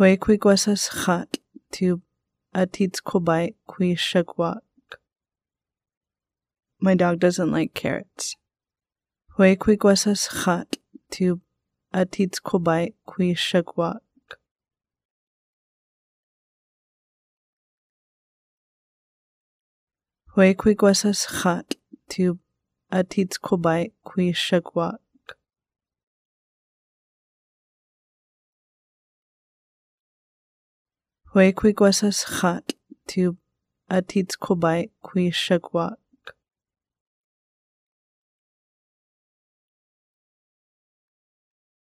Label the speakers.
Speaker 1: Hue quiguesas chat tu atits kobai qui shagwak. My dog doesn't like carrots. Hue quiguesas chat tu atits kobai qui shagwak. Hue quiguesas chat tu atits kobai qui shagwak. Hue quiguesas chat tu atits kobai qui shagwak.